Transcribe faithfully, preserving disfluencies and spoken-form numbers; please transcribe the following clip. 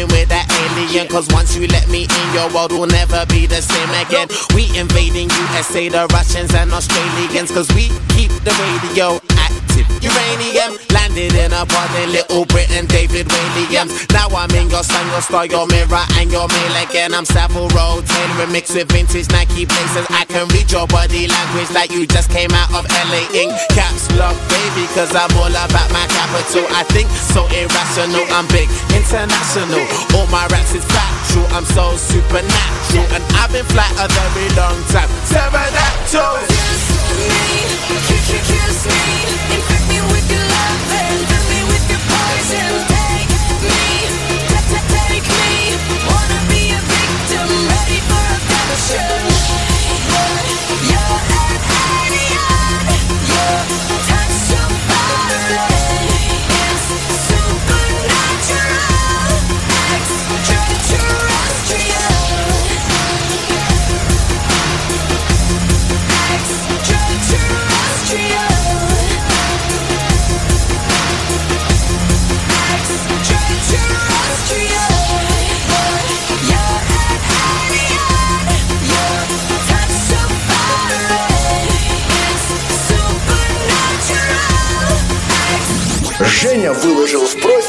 playing with that alien. Cause once you let me in, your world will never be the same again. We invading U S A, the Russians and Australians. Cause we keep the radio active. Uranium landed in a pod in Little Britain, David Williams. Now I'm in your sun, your star, your mirror and your mail again. I'm Savile Row, ten remixed with vintage Nike blazers. I can read your body language like you just came out of L A Ink. Caps lock, baby, cause I'm all about my capital. I think so irrational, I'm big, international. All my raps is factual, I'm so supernatural. And I've been fly a very long time. Pterodactyl. Kiss me, kiss me, infect me with your love and fill me with your poison. Take me, take me, wanna be a victim, ready for a passion. You're an alien, your touch so far away. It's supernatural, extraterrestrial, extraterrestrial. Женя выложил в профиль